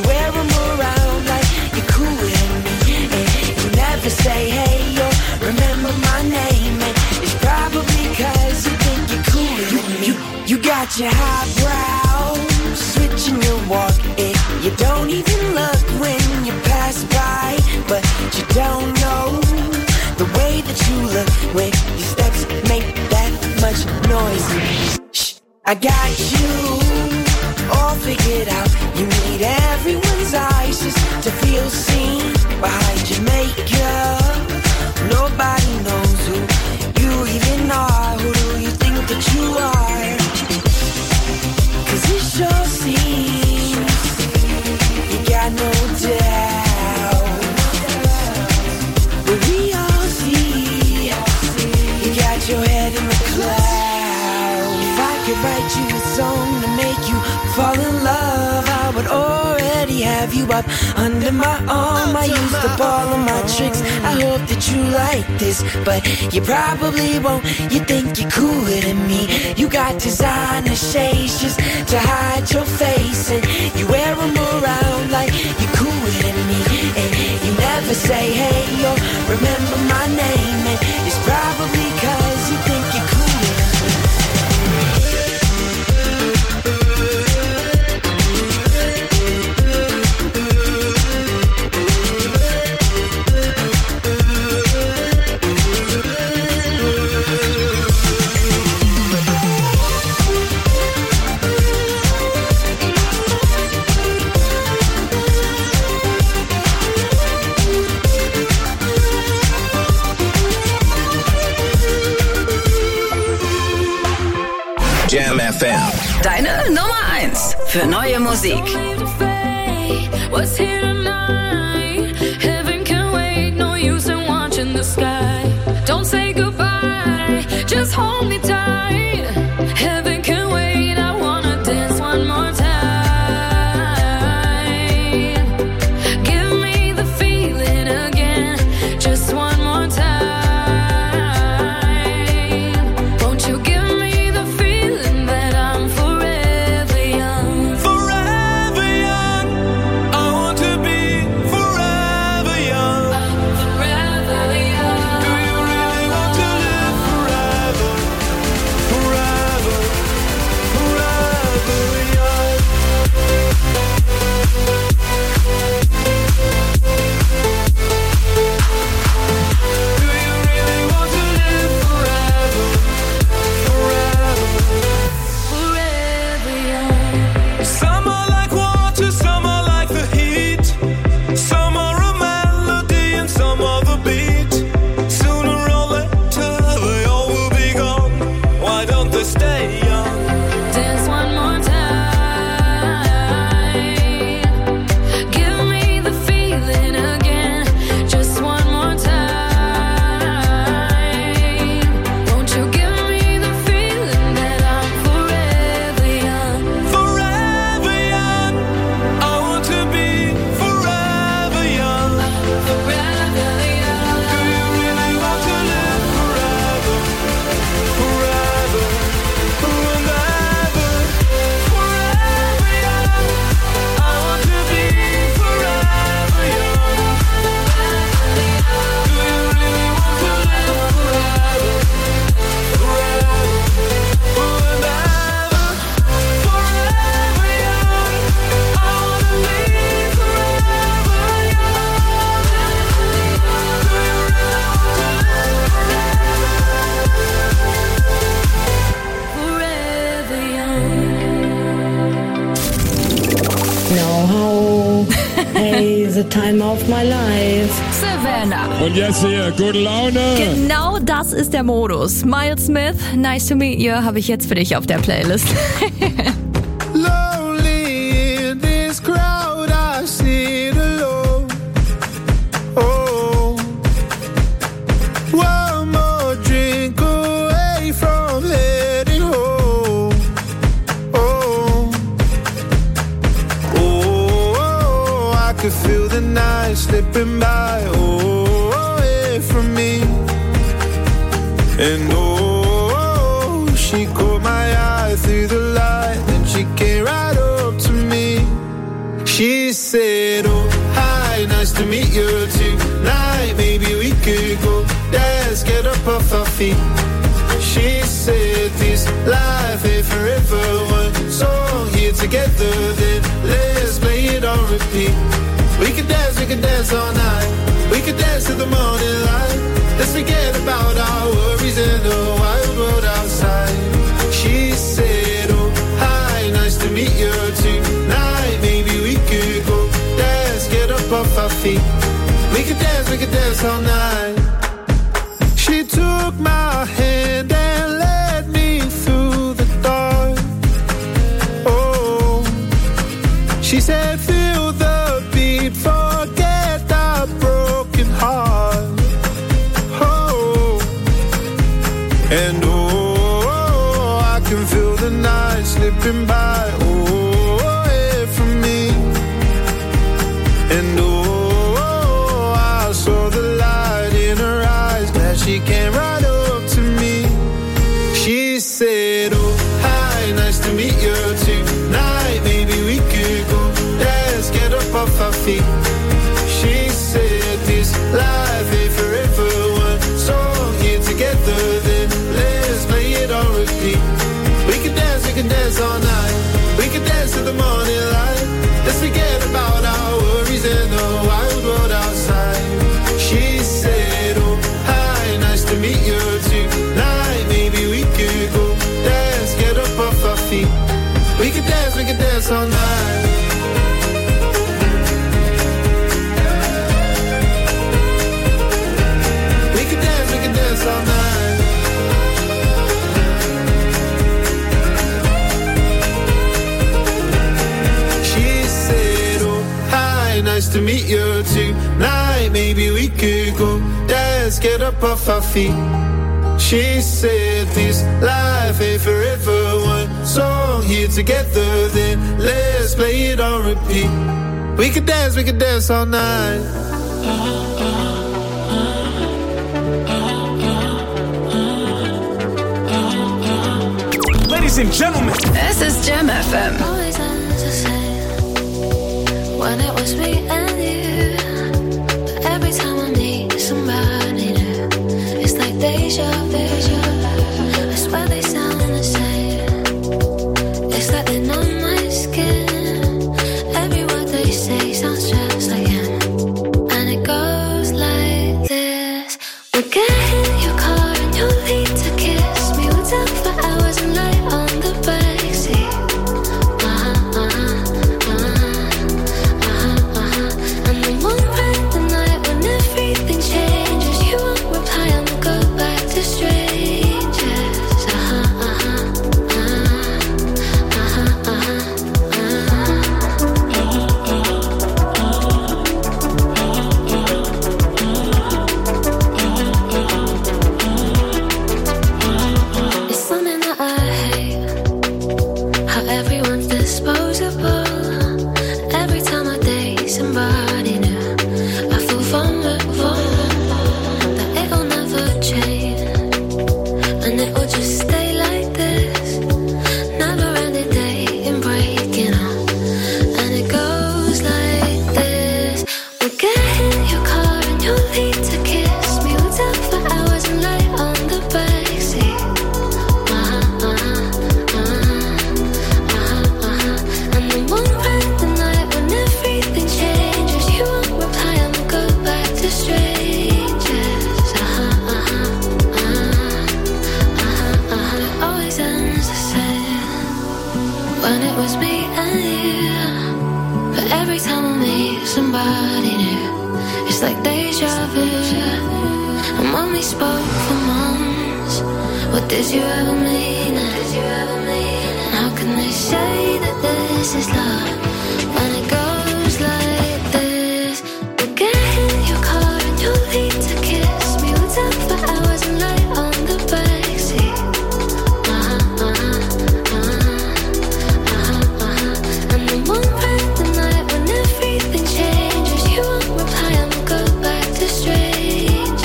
got your highbrow, switching your walk. You don't even look when you pass by, but you don't know the way that you look when your steps make that much noise. Shh, I got you all figured out. You need everyone's eyes just to feel seen behind your makeup. Nobody knows who you even are. Who do you think that you are? 'Cause it sure seems you got no doubt. But we all see you got your head in the clouds. If I could write you a song to make you fall in love, I would already have you up under my arm. I used up all of my tricks. I hope that you like this, but you probably won't. You think you're cooler than me. You got designer shades just to hide your face, and you wear them around like you're cooler than me. And you never say hey or remember my name, and it's probably 'cause you think you're cooler than me. Jam FM. Deine Nummer 1 für neue Musik. What's here tonight? Heaven can wait, no use in watching the sky. Don't say goodbye, just hold me tight. Heaven can wait, I wanna dance one more time. Give me the feeling again, just one more time. Won't you give me the feeling that I'm forever young? Forever young. I want to be forever young. Forever young. Do you really want to live forever? Forever, forever young. Do you really want to live forever? Forever. Forever young. Some are like water, some are like the heat. Some are a melody and some are the beat. Sooner or later they all will be gone. Why don't they stay young? Dance one more time. Give me the feeling again, just one more time. Won't you give me the feeling that I'm forever young? Forever young. I want to be forever young. Forever young. Do you really want to live forever? Forever, forever, forever young. I want to be forever young. Do you really want to live forever? Forever, forever, forever young. I want to be forever Now, hey, the time of my life. Savannah. Und jetzt hier, gute Laune. Genau das ist der Modus. Miles Smith, Nice to Meet You, habe ich jetzt für dich auf der Playlist. Lonely in this crowd, I sit alone. Oh, one more drink away from heading home. Oh, oh, I could feel the night slipping by. Oh, away from me. And oh, she caught my eye through the light, then she came right up to me. She said, oh, hi, nice to meet you tonight. Maybe we could go dance, get up off our feet. She said, this life ain't forever. together, then let's play it on repeat. We could dance all night. We could dance till the morning light. Let's forget about our worries in the wild world outside. She said, oh, hi, nice to meet you tonight. Maybe we could go dance, get up off our feet. We could dance all night. She took my hand and led me through the dark. Oh, she said, feel the beat, forget the broken heart. Oh, and oh, I can feel the night slipping by. Oh, away from me. And oh, I saw the light in her eyes that she came right up to me. She said, oh, hi, nice to meet you tonight. Maybe we could go dance, get up off our feet. She said, this life ain't forever. One song here together, then let's play it on repeat. We can dance all night. We can dance till the morning light. Let's forget about our worries in the wild world outside. She said, oh, hi, nice to meet you tonight. Maybe we could go dance, get up off our feet. We can dance all night. We can dance all night. She said, oh, hi, nice to meet you tonight. Maybe we could go dance, get up off our feet. She said, this life ain't forever. One song here together, then let's play it on repeat. We could dance all night. Ladies and gentlemen, this is Gem FM. Always ends the same when it was me and you. But every time I meet somebody new, it's like deja vu. I swear they sound the same. It's like they know my skin. Every word they say sounds just like him. And it goes like this. We'll get in your car and you'll lead to kiss me. We'll talk for hours and lie on the backseat. And then one random night when everything changes, you won't reply and we'll go back to strangers. It's something that I hate, how everyone's disposable. Every time I date somebody new, I feel vulnerable, that it'll never change, and it will just stay like this. Never ending dating, breaking up, and it goes like this. We'll get in your car and you'll lead to kiss me. We'll talk for hours and lie on the backseat. And then one random night when everything changes, you won't reply and we'll go back to strangers. It always ends the same when it was me and you. But every time I meet somebody new, it's like deja vu. And when we spoke for months, what did you ever mean? And how can they say that this is love when it goes like this? We'll get in your car and you'll lead to kiss me. We'll talk for hours and lie on the backseat. And then one random night when everything changes, you won't reply and we'll go back to strangers.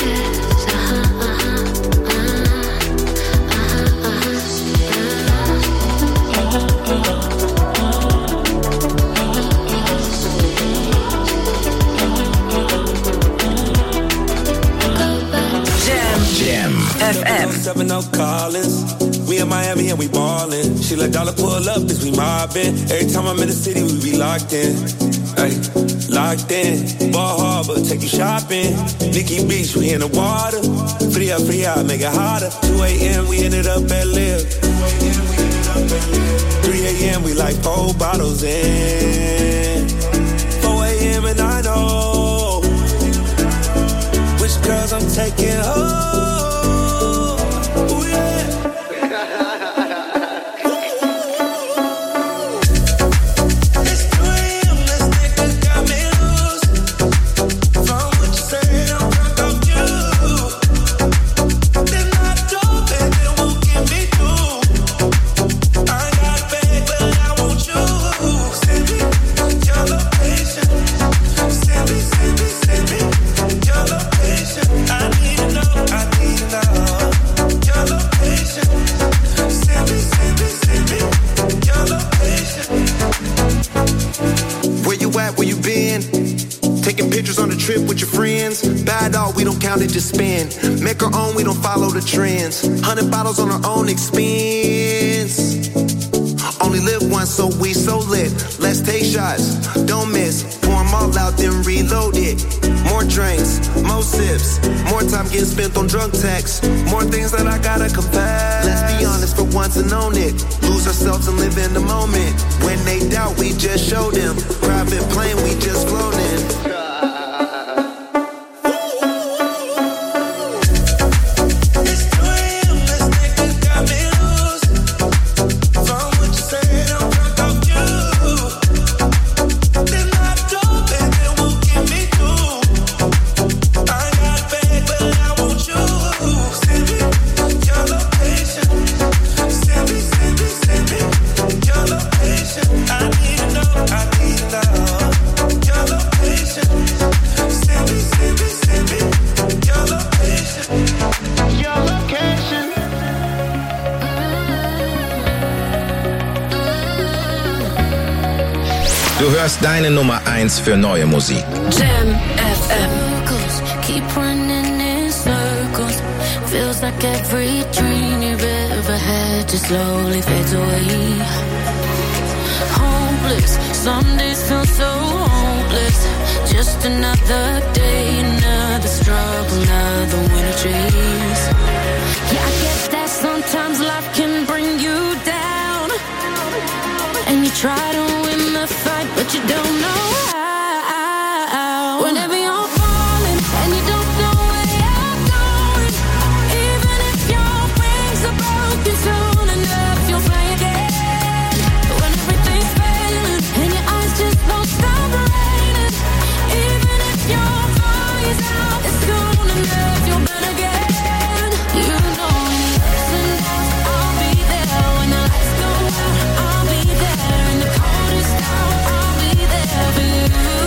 Gem FM. 7 out Collins. We in Miami and we ballin'. She let dollar pull up as we mobbin'. Every time I'm in the city, we be locked in. Ay, locked in. Ball Harbor, take you shopping. Nikki Beach, we in the water. Free up, make it hotter. 2 a.m., we ended up at Live. 3 a.m., we like 4 bottles in. 4 a.m. and I know which girls I'm taking home. With your friends, bad dog, we don't count it, just spend. Make our own, we don't follow the trends. 100 bottles on our own expense. Only live once, so we so lit. Let's take shots, don't miss. Pour them all out, then reload it. More drinks, more sips. More time getting spent on drunk texts. More things that I gotta confess. Let's be honest for once and own it. Lose ourselves and live in the moment. When they doubt, we just show them. Private plane, we just float in. Du hörst deine Nummer 1 für neue Musik. Jam FM. Keep running in circles. Feels like every dream you've ever had just slowly fades away. Hopeless, some days feel so hopeless. Just another day, another struggle, another winter chase. Yeah, I get that sometimes life can bring you down, and you try to win the fight, but you don't know how. Whenever you're falling and you don't know where you're going, even if your wings are broken, soon enough you'll fly again. When everything's failing and your eyes just won't stop raining, even if your fire's out, it's soon enough you'll burn again. You know when the ups and downs, I'll be there. When the lights go out, I'll be there. In the coldest hour, I'll be there for you.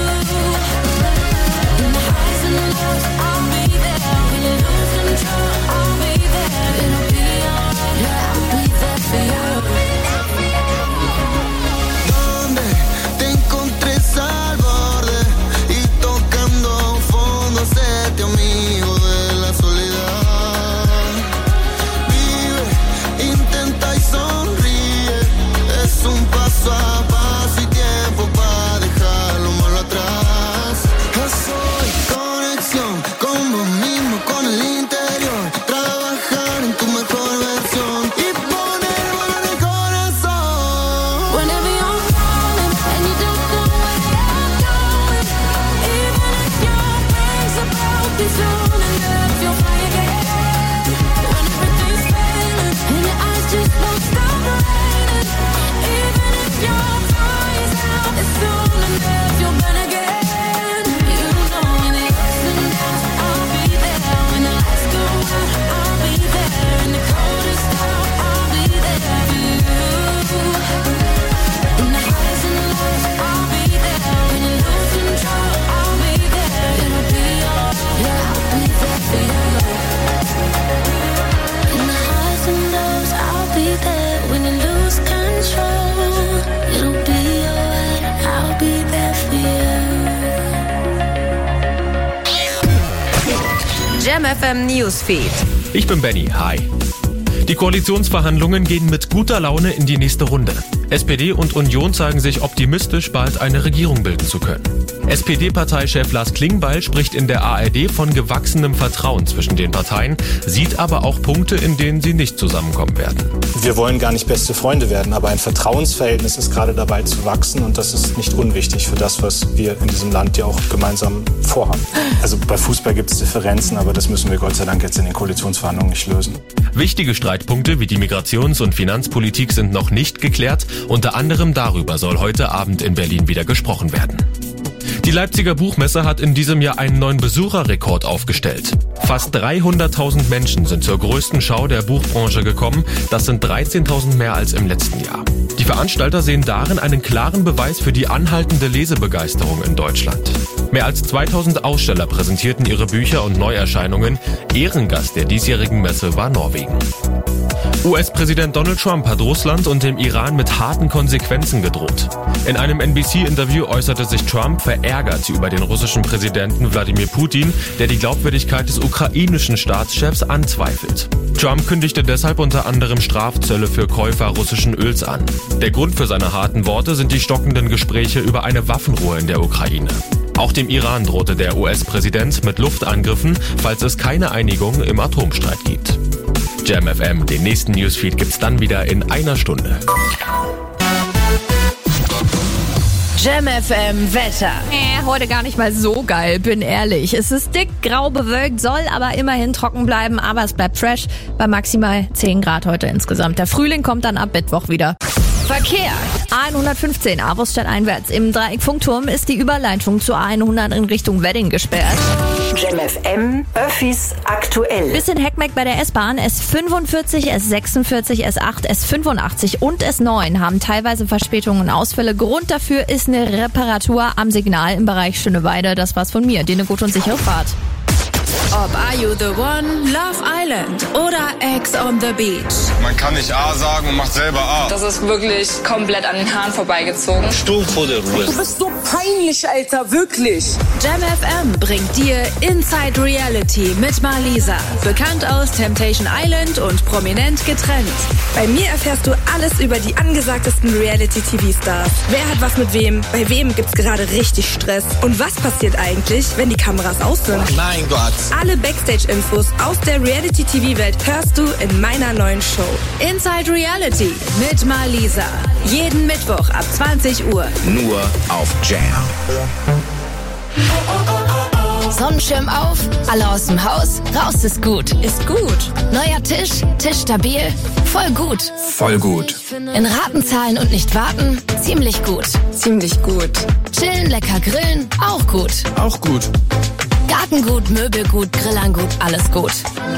In the highs and the lows, I'll be there. When you lose control, I'll be there. It'll be alright, yeah, I'll be there for you. Donde te encontré al borde y tocando fondo, séte amigo de la soledad. Vive, intenta y sonríe, es un paso a paso y tiempo para dejar lo malo atrás. Yo soy conexión con vos mismo, con el interior, trabajar en tu mejor versión y poner valor en el corazón. Whenever you're falling and you don't know where you're going, even if your wings are broken, soon enough you'll fly again. When everything's failing and your eyes just won't stop raining, even if your fire's out, it's soon enough you'll burn again. You know when the ups and downs, I'll be there. When the lights go out, I'll be there. In the coldest hour, I'll be there for you. In the highs and the lows, I'll be there. When you lose control, I'll be there. It'll be alright, yeah, I'll be there for you. In the highs and lows, I'll be there. When you lose control, it'll be alright, I'll be there for you. Jam FM Newsfeed. Ich bin Benny, hi. Die Koalitionsverhandlungen gehen mit guter Laune in die nächste Runde. SPD und Union zeigen sich optimistisch, bald eine Regierung bilden zu können. SPD-Parteichef Lars Klingbeil spricht in der ARD von gewachsenem Vertrauen zwischen den Parteien, sieht aber auch Punkte, in denen sie nicht zusammenkommen werden. Wir wollen gar nicht beste Freunde werden, aber ein Vertrauensverhältnis ist gerade dabei zu wachsen und das ist nicht unwichtig für das, was wir in diesem Land ja auch gemeinsam vorhaben. Also bei Fußball gibt es Differenzen, aber das müssen wir Gott sei Dank jetzt in den Koalitionsverhandlungen nicht lösen. Wichtige Streitpunkte wie die Migrations- und Finanzpolitik sind noch nicht geklärt. Unter anderem darüber soll heute Abend in Berlin wieder gesprochen werden. Die Leipziger Buchmesse hat in diesem Jahr einen neuen Besucherrekord aufgestellt. Fast 300.000 Menschen sind zur größten Schau der Buchbranche gekommen. Das sind 13.000 mehr als im letzten Jahr. Die Veranstalter sehen darin einen klaren Beweis für die anhaltende Lesebegeisterung in Deutschland. Mehr als 2000 Aussteller präsentierten ihre Bücher und Neuerscheinungen. Ehrengast der diesjährigen Messe war Norwegen. US-Präsident Donald Trump hat Russland und dem Iran mit harten Konsequenzen gedroht. In einem NBC-Interview äußerte sich Trump verärgert über den russischen Präsidenten Wladimir Putin, der die Glaubwürdigkeit des ukrainischen Staatschefs anzweifelt. Trump kündigte deshalb unter anderem Strafzölle für Käufer russischen Öls an. Der Grund für seine harten Worte sind die stockenden Gespräche über eine Waffenruhe in der Ukraine. Auch dem Iran drohte der US-Präsident mit Luftangriffen, falls es keine Einigung im Atomstreit gibt. Jam FM, den nächsten Newsfeed gibt's dann wieder in einer Stunde. Jam FM Wetter. Heute gar nicht mal so geil, bin ehrlich. Es ist dick, grau bewölkt, soll aber immerhin trocken bleiben, aber es bleibt fresh bei maximal 10 Grad heute insgesamt. Der Frühling kommt dann ab Mittwoch wieder. Verkehr. A115 Avusstadt einwärts. Im Dreieck Funkturm ist die Überleitung zur A100 in Richtung Wedding gesperrt. Jam FM, Öffis aktuell. Bisschen Heckmeck bei der S-Bahn. S45, S46, S8, S85 und S9 haben teilweise Verspätungen und Ausfälle. Grund dafür ist eine Reparatur am Signal im Bereich Schöneweide. Das war's von mir. Dir eine gute und sichere Fahrt. Ob Are You The One, Love Island oder Ex on the Beach. Man kann nicht A sagen und macht selber A. Das ist wirklich komplett an den Haaren vorbeigezogen. Sturm vor der Ruhe. Du bist so peinlich, Alter, wirklich. Jam FM bringt dir Inside Reality mit Marlisa. Bekannt aus Temptation Island und prominent getrennt. Bei mir erfährst du alles über die angesagtesten Reality-TV-Stars. Wer hat was mit wem? Bei wem gibt's gerade richtig Stress? Und was passiert eigentlich, wenn die Kameras aus sind? Mein Gott. Alle Backstage-Infos aus der Reality-TV-Welt hörst du in meiner neuen Show. Inside Reality mit Marlisa. Jeden Mittwoch ab 20 Uhr. Nur auf Jam. Sonnenschirm auf, alle aus dem Haus, raus ist gut. Ist gut. Neuer Tisch, Tisch stabil, voll gut. Voll gut. In Raten zahlen und nicht warten, ziemlich gut. Ziemlich gut. Chillen, lecker grillen, auch gut. Auch gut. Gartengut, Möbelgut, Grillangut, alles gut.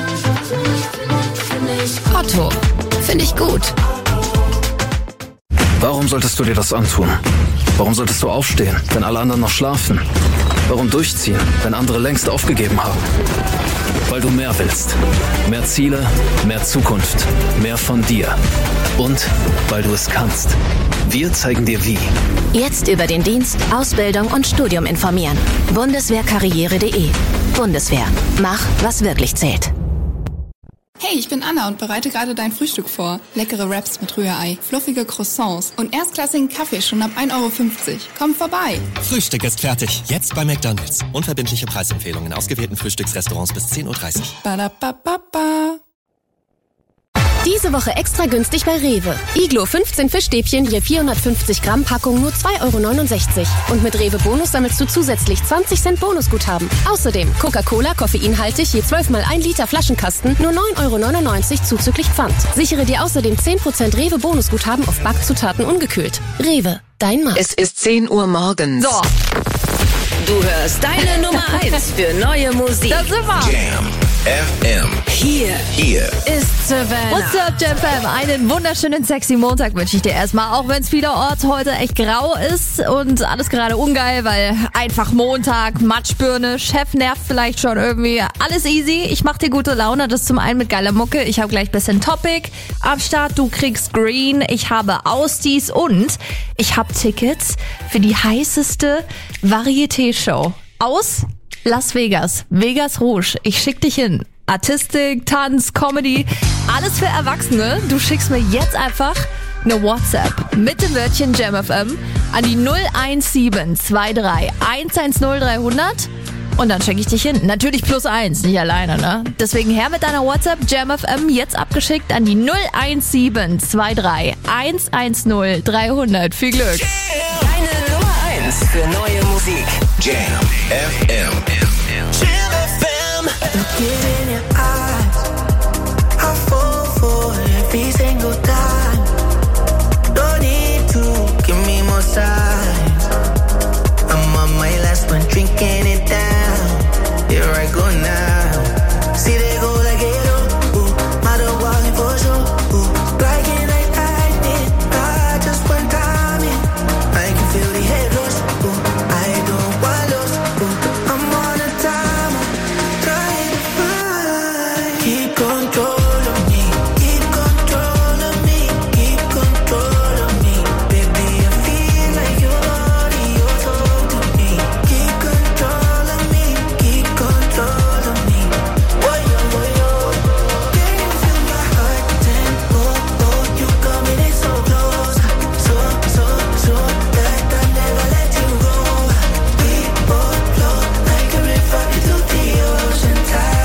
Otto, finde ich gut. Warum solltest du dir das antun? Warum solltest du aufstehen, wenn alle anderen noch schlafen? Warum durchziehen, wenn andere längst aufgegeben haben? Weil du mehr willst. Mehr Ziele, mehr Zukunft, mehr von dir. Und weil du es kannst. Wir zeigen dir wie. Jetzt über den Dienst, Ausbildung und Studium informieren. Bundeswehrkarriere.de. Bundeswehr. Mach, was wirklich zählt. Hey, ich bin Anna und bereite gerade dein Frühstück vor. Leckere Wraps mit Rührei, fluffige Croissants und erstklassigen Kaffee schon ab 1,50 €. Komm vorbei. Frühstück ist fertig. Jetzt bei McDonald's. Unverbindliche Preisempfehlungen in ausgewählten Frühstücksrestaurants bis 10:30 Uhr. Badabababa. Diese Woche extra günstig bei Rewe. Iglo 15 Fischstäbchen je 450 Gramm Packung nur 2,69 €. Und mit Rewe Bonus sammelst du zusätzlich 20 Cent Bonusguthaben. Außerdem Coca-Cola koffeinhaltig je 12 mal 1 Liter Flaschenkasten nur 9,99 € zuzüglich Pfand. Sichere dir außerdem 10% Rewe Bonusguthaben auf Backzutaten ungekühlt. Rewe, dein Mann. Es ist 10 Uhr morgens. So. Du hörst deine Nummer 1 für neue Musik. Da sind wir. Jam FM. Hier ist Savannah. What's up, Jam FM? Einen wunderschönen, sexy Montag wünsche ich dir erstmal. Auch wenn es vielerorts heute echt grau ist und alles gerade ungeil, weil einfach Montag, Matschbirne, Chef nervt vielleicht schon irgendwie. Alles easy. Ich mach dir gute Laune. Das zum einen mit geiler Mucke. Ich habe gleich ein bisschen Topic am Start. Du kriegst Green. Ich habe Ausdies und ich habe Tickets für die heißeste Varieté-Show aus Las Vegas. Vegas Rouge. Ich schick dich hin. Artistik, Tanz, Comedy, alles für Erwachsene. Du schickst mir jetzt einfach eine WhatsApp mit dem Wörtchen JamFM an die 01723 110 300 und dann schicke ich dich hin. Natürlich +1, nicht alleine, ne? Deswegen her mit deiner WhatsApp JamFM jetzt abgeschickt an die 01723 110 300. Viel Glück! Deine Nummer 1 für neue Musik. Jam FM. In your eyes, I fall for every single time. Don't need to give me more signs. I'm on my last one, drinking it down. Here I go now. See they go like it, matter walking for sure. Like it, like I did, just one time in. I can feel the head rush. I don't want lost. I'm on a timer. Keep control of me, keep control of me, keep control of me. Baby, I feel like your body, your soul to me. Keep control of me, keep control of me. Can you feel my heart tempo? You coming in so close, so that I never let you go. We both flow like a river into the ocean tide.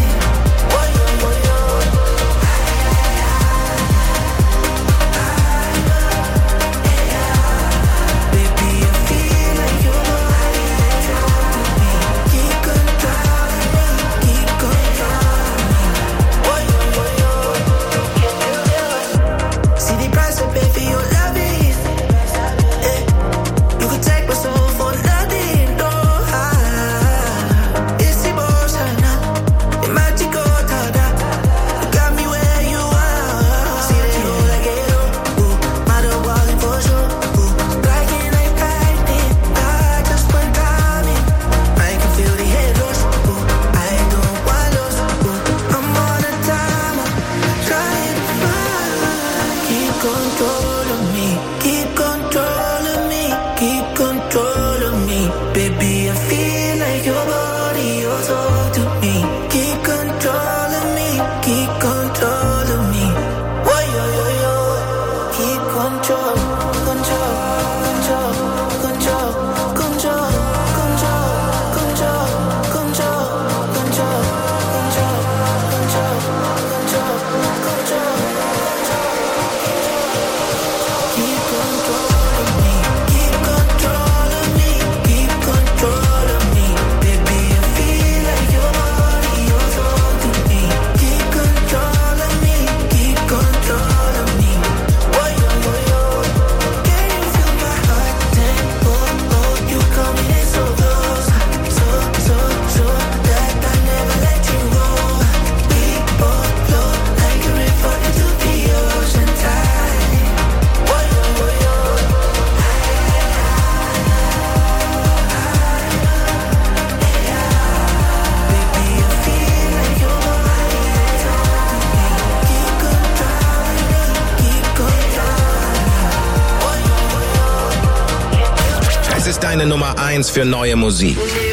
Deine Nummer 1 für neue Musik.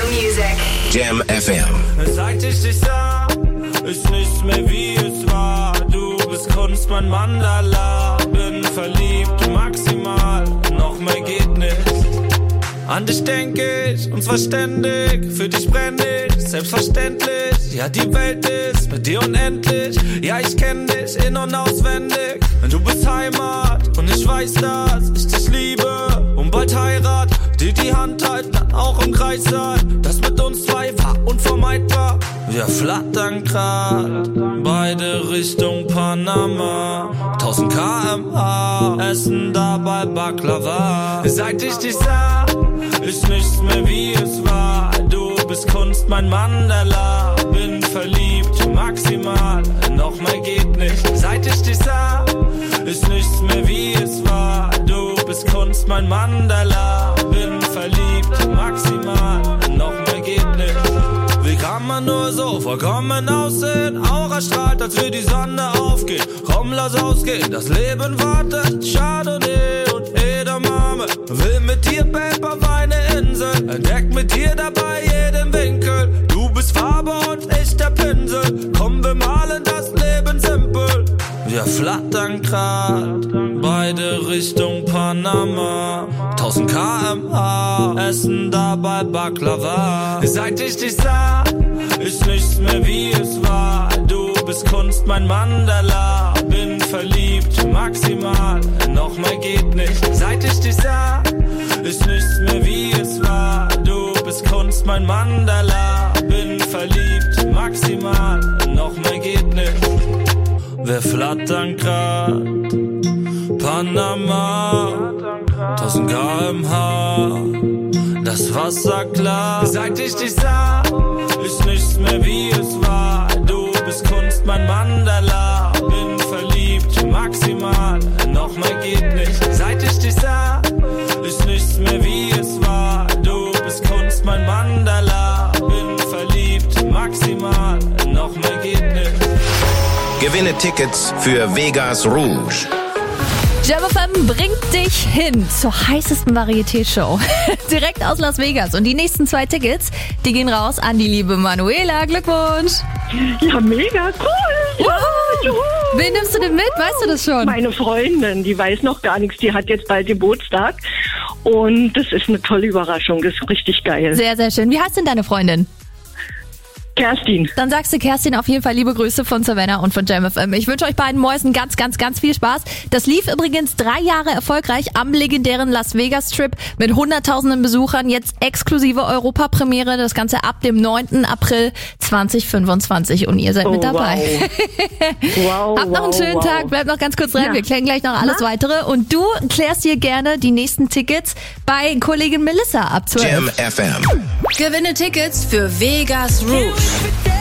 Jam FM. Seit ich dich sah, ist nichts mehr wie es war. Du bist Kunst, mein Mandala. Bin verliebt, maximal, noch mehr geht nicht. An dich denk ich, und zwar ständig. Für dich brenn ich, selbstverständlich. Ja, die Welt ist mit dir unendlich. Ja, ich kenn dich in- und auswendig. Du bist Heimat, und ich weiß, dass ich dich liebe. Und bald Heirat, die Hand halten, dann auch im Kreis sein. Das mit uns zwei war unvermeidbar. Wir flattern grad, beide Richtung Panama. 1000 km/h, essen dabei Baklava. Seit ich dich sah, ist nichts mehr wie es war. Du bist Kunst, mein Mandala. Bin verliebt, maximal, noch mehr geht nicht. Seit ich dich sah, ist nichts mehr wie es war. Du bist Kunst, mein Mandala. Bin verliebt, maximal, noch mehr geht nicht. Wie kann man nur so vollkommen aussehen? Aura strahlt, als würde die Sonne aufgehen. Komm, lass ausgehen, das Leben wartet. Chardonnay und Edamame. Will mit dir, Babe, auf eine Insel. Entdeck mit dir dabei jeden Winkel. Du bist Farbe und ich der Pinsel. Komm Wir flattern grad, beide Richtung Panama. 1000 km/h, essen dabei Baklava. Seit ich dich sah, ist nichts mehr wie es war. Du bist Kunst, mein Mandala. Bin verliebt, maximal, noch mehr geht nicht. Seit ich dich sah, ist nichts mehr wie es war. Du bist Kunst, mein Mandala. Bin verliebt, maximal, noch mehr geht nicht. Wir flattern grad, Panama, 1000 km/h, das Wasser klar. Seit ich dich sah, ist nichts mehr wie es war. Du bist Kunst, mein Mandala. Bin verliebt, maximal, noch mehr geht nicht. Seit ich dich sah, ist nichts mehr wie es war. Du bist Kunst, mein Mandala. Bin verliebt, maximal, noch mehr geht nicht. Gewinne Tickets für Vegas Rouge. Jam FM bringt dich hin zur heißesten Varieté-Show. Direkt aus Las Vegas. Und die nächsten 2 Tickets, die gehen raus an die liebe Manuela. Glückwunsch. Ja, mega cool. Ja, juhu. Wen nimmst du denn mit? Weißt du das schon? Meine Freundin, die weiß noch gar nichts. Die hat jetzt bald Geburtstag. Und das ist eine tolle Überraschung. Das ist richtig geil. Sehr, sehr schön. Wie heißt denn deine Freundin? Kerstin. Dann sagst du Kerstin auf jeden Fall liebe Grüße von Savannah und von Jam FM. Ich wünsche euch beiden Mäusen ganz, ganz, ganz viel Spaß. Das lief übrigens 3 Jahre erfolgreich am legendären Las Vegas Strip mit hunderttausenden Besuchern. Jetzt exklusive Europapremiere. Das Ganze ab dem 9. April 2025 und ihr seid mit dabei. Wow. Habt noch einen schönen Tag. Bleibt noch ganz kurz dran. Ja. Wir klären gleich noch alles weitere. Und du klärst dir gerne die nächsten Tickets bei Kollegin Melissa ab 12. Jam FM. Gewinne Tickets für Vegas Rouge.